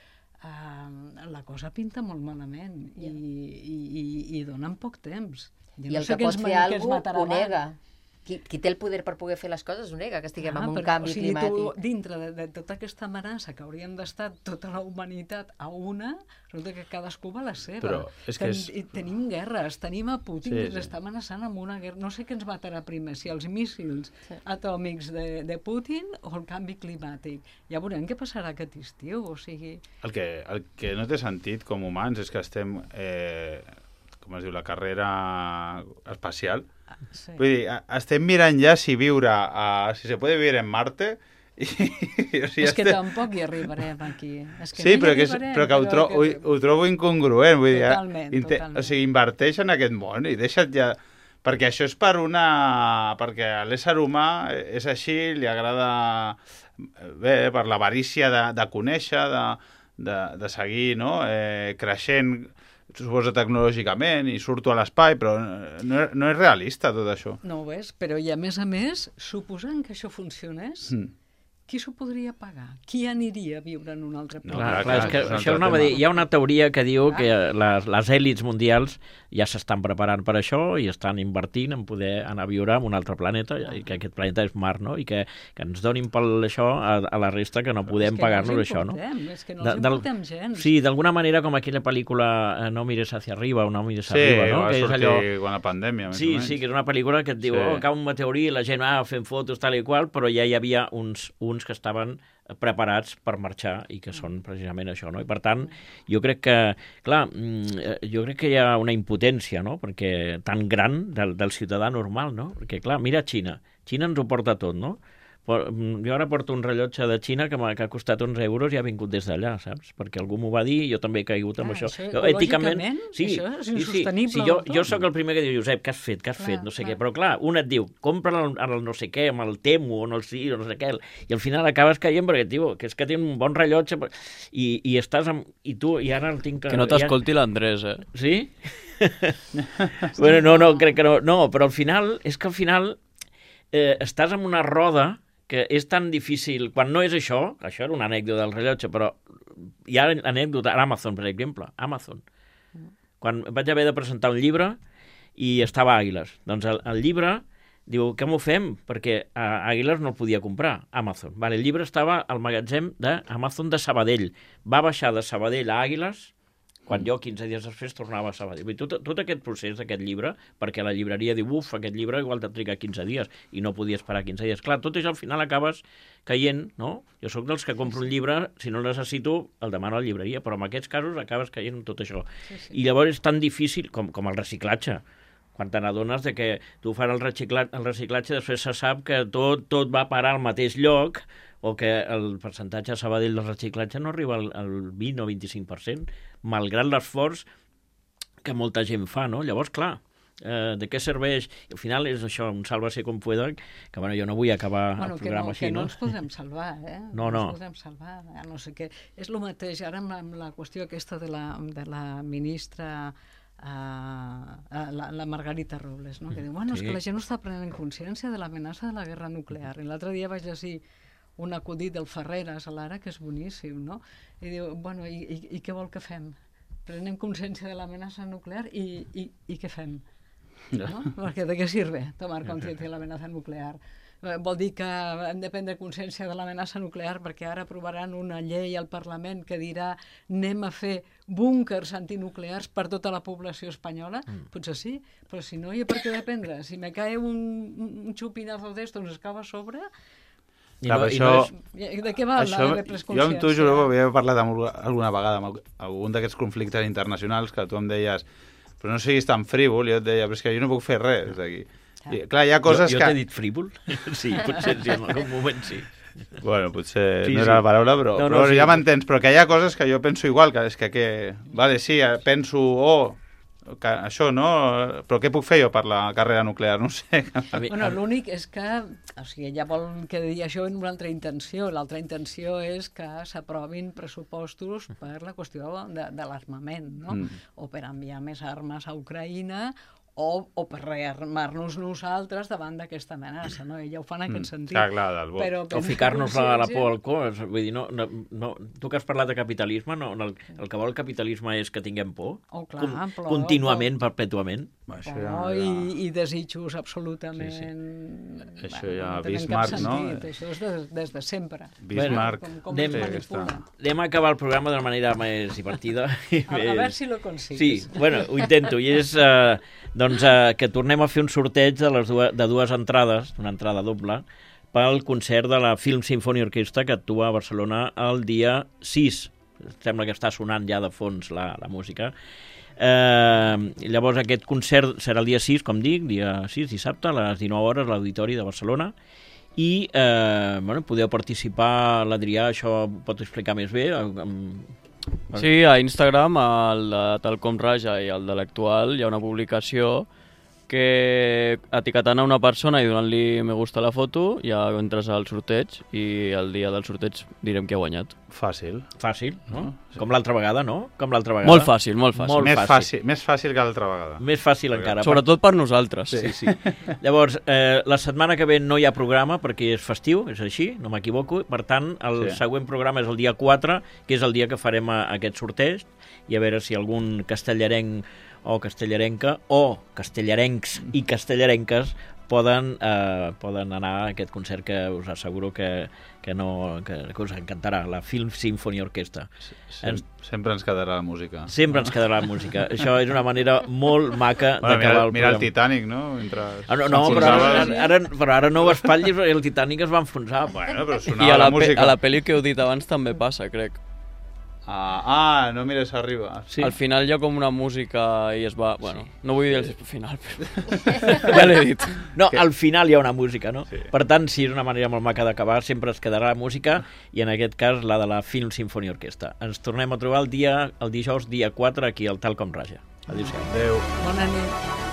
Uh, la cosa pinta molt malament i, i, i, i donen poc temps. Jo I no el sé que què pot ens fer ma- què ens alguna matarà cosa ho nega. abans. qui, qui té el poder per poder fer les coses ho nega, que estiguem Ah, en un però, canvi o sigui, climàtic. Tu, dintre de, de tota aquesta amenaça que hauríem d'estar tota la humanitat a una, resulta que cadascú va a la seva. Però és que Ten, és- i Tenim guerres, tenim a Putin Sí, que ens sí. està amenaçant amb una guerra. No sé què ens matarà primer, si els míssils Sí. atòmics de, de Putin o el canvi climàtic. Ja veurem què passarà aquest estiu, o sigui... El que, el que no té sentit com humans és que estem, eh, com es diu, la carrera espacial. Sí. Vull dir, a- estem mirant ja si viure, a, si se puede vivir en Marte. I, o sigui, És que estem- tampoc hi arribarem aquí. És que Sí, no hi però que, és, arribarem, però que ho, tro, ho, ho trobo incongruent. Vull dir, eh, Totalment, inte- totalment. O sigui, inverteix en aquest món i deixa't ja... Perquè això és per una... Perquè l'ésser humà és així, li agrada... Bé, per l'avarícia de, de conèixer, de, de, de seguir, no? Eh, creixent, suposa, tecnològicament, i surto a l'espai, però no, no és realista tot això. No ho és, però i a més a més, suposant que això funcionés, Mm. qui s'ho podria pagar? Qui aniria a viure en un altre No, planeta? Clar, clar, clar, és clar, que és un això altre anava a dir, tema. hi ha una teoria que diu Clar. que les, les èlits mundials ja s'estan preparant per això i estan invertint en poder anar a viure en un altre planeta, i que aquest planeta és Mart, no? I que, que ens donin pel això a, a la resta que no podem És que pagar-nos no els això, no? importem, És que no De- els del- importem gens. Sí, d'alguna manera com aquella pel·lícula eh, No mires hacia arriba o No mires Sí, arriba, no? va Que és sortir allò... quan la pandèmia, més Sí, o menys. sí, que és una pel·lícula que et diu, Sí. oh, cau un meteorí, la gent va fent fotos, tal i qual, però ja hi havia uns, uns que estaven preparats per marxar i que són precisament això, no? I per tant, jo crec que, clar, mm, eh, jo crec que hi ha una impotència, no? Perquè tan gran del, del ciutadà normal, no? Perquè, clar, mira Xina. Xina ens ho porta tot, no? Por- mm, Jo ara porto un rellotge de Xina que m'ha que ha costat onze euros i ha vingut des d'allà, saps? Perquè algú m'ho va dir i jo també he caigut amb Ah, això. això Jo, ecològicament, això és insostenible Sí, del jo, tot. jo sóc el primer que diu, Josep, què has fet, què has Clar, fet, no sé clar. què. Però clar, un et diu, compra el, el no sé què, amb el Temu, o no el sí, o no sé què, i al final acabes caient perquè, tio, que és que té un bon rellotge i, i estàs amb... I tu, i ara el tinc... Que no t'escolti l'Andrés, eh? Sí? bueno, no, no, crec que no. No, però al final, és que al final eh, estàs en una roda que és tan difícil, quan no és això, això era una anècdota del rellotge, però hi ha anècdota, a Amazon, per exemple, Amazon. Quan vaig haver de presentar un llibre i estava a Àguiles. Doncs el, el llibre, diu, què m'ho fem? Perquè a Àguiles no el podia comprar, Amazon. Vale, el llibre estava al magatzem d'Amazon de Sabadell. Va baixar de Sabadell a Àguiles, quan jo quinze dies després tornava a Sabadell. Vull dir, Tot, tot aquest procés d'aquest llibre, perquè la llibreria diu, uf, aquest llibre igual te triga quinze dies, i no podia esperar quinze dies. Clar, tot això al final acabes caient, no? Jo sóc dels que compro un llibre, si no el necessito, el demano a la llibreria, però en aquests casos acabes caient en tot això. Sí, sí. I llavors és tan difícil com, com el reciclatge. Quan te n'adones de que tu fas el, reciclat, el reciclatge, després se sap que tot, tot va parar al mateix lloc, o que el percentatge a Sabadell del reciclatge no arriba al, al vint o vint-i-cinc per cent, malgrat l'esforç que molta gent fa, no? Llavors, clar, eh, de què serveix? Al final és això, un sálvase com pueda, que bueno, jo no vull acabar Bueno, el que programa no, així, que no no? ens podem salvar, eh? No, no. ens podem salvar, eh? No sé què. És el mateix, ara amb la, amb la qüestió aquesta de la, de la ministra uh, la, la Margarita Robles, no? Que diu, bueno, Sí. és que la gent no està prenent consciència de l'amenaça de la guerra nuclear. I l'altre dia vaig llegir un acudit del Ferreres a l'Ara, que és boníssim, no? I diu, bueno, i, i, i què vol que fem? Prenem consciència de l'amenaça nuclear i, i, i què fem? ¿No? Perquè de què sirve tomar consciència de l'amenaça nuclear? Eh, Vol dir que hem de prendre consciència de l'amenaça nuclear perquè ara aprovaran una llei al Parlament que dirà anem a fer búnkers antinuclears per tota la població espanyola? Mm. Potser sí, però si no hi ha per què dependre. Si me cae un, un xupinazo d'estos, ens cau a sobre... I Clar, no, però i no això- és... I de què val Això, la de pres jo amb tu, consciència? Juro, havia parlat amb, alguna vegada amb algun d'aquests conflictes internacionals que tu em deies però no siguis tan frívol, i jo et deia, però és que jo no puc fer res des d'aquí. I, clar, hi ha coses jo, jo que... t'he dit frívol? Sí, potser sí, en algun moment sí. Bueno, potser Sí, no sí. era la paraula, però, No, no, però sí. ja m'entens. Però que hi ha coses que jo penso igual, que és que, que vale, sí, penso, oh, que això, no? Però què puc fer jo per la carrera nuclear? No ho sé. A mi, Bueno, a, l'únic és que, o sigui, ja vol que digui això en una altra intenció. L'altra intenció és que s'aprovin pressupostos per la qüestió de, de l'armament, no? Mm. O per enviar més armes a Ucraïna o, o per rearmar-nos nosaltres davant d'aquesta amenaça, no? I ja ho fan en aquest sentit. Clar, clar, del vot. Però o prendre ficar-nos la, la consciència- por al cos. Vull dir, no, no, no, tu que has parlat de capitalisme, no, el, el que vol el capitalisme és que tinguem por Oh, clar, con- però- contínuament, perpètuament. Va, això Oh, ja, i, i desitjos absolutament... Sí, sí. Això Bueno, ja no tenen Bismarck, cap no? sentit. Això és des, des de sempre. Bismarck. Com, com Anem- es té manipula. aquesta- Anem a acabar el programa d'una manera més divertida. I A, a més- veure si lo consigues. Sí, bueno, ho intento, i és eh, doncs, eh, que tornem a fer un sorteig de, les dues, de dues entrades, una entrada doble, pel concert de la Film Symphony Orchestra que actua a Barcelona el dia sis. Sembla que està sonant ja de fons la, la música. Eh, llavors aquest concert serà el dia sis, com dic, dia sis, dissabte, a les dinou hores, a l'Auditori de Barcelona, i eh, bueno, podeu participar, l'Adrià això ho pot explicar més bé, amb... Sí, a Instagram, el de Talcom Raja i el de l'actual, hi ha una publicació que etiquetant a una persona i donant-li me gusta a la foto ja entres al sorteig i el dia del sorteig direm qui ha guanyat. Fàcil. Fàcil, no? No? Sí. Com l'altra vegada, no? Com l'altra vegada. Molt fàcil, molt fàcil. Molt Més fàcil. fàcil. Més fàcil que l'altra vegada. Més fàcil encara. Sobretot per nosaltres. Sí, sí. Llavors, eh, la setmana que ve no hi ha programa perquè és festiu, és així, no m'equivoco. Per tant, el Sí. següent programa és el dia quatre, que és el dia que farem a, aquest sorteig, i a veure si algun castellarenc o castellarenca o castellarencs i castellarenques poden, eh, poden anar a aquest concert que us asseguro que, que, no, que, que us encantarà, la Film Symphony Orchestra. Sem sempre ens quedarà la música. Sempre ens quedarà la música. Això és una manera molt maca Bueno, d'acabar mira, el mira el programa. Titanic, no? Mentre Ah, no, no però, ara, ara, però ara no ho espatllis, el Titanic es va enfonsar. Bueno, però I sonava a la, la, pe música. a la pel·li que heu dit abans també passa, crec. Ah, ah, no mires arriba. Sí. Al final hi ha com una música i es va... Bueno, no vull dir el final, però ja l'he dit. No, al final hi ha una música, no? Sí. Per tant, si és una manera molt maca d'acabar, sempre es quedarà la música, i en aquest cas la de la Film Symphony Orchestra. Ens tornem a trobar el dia el dijous, dia quatre, aquí al Talcom Raja. Adéu-siau. Adéu. Bona nit.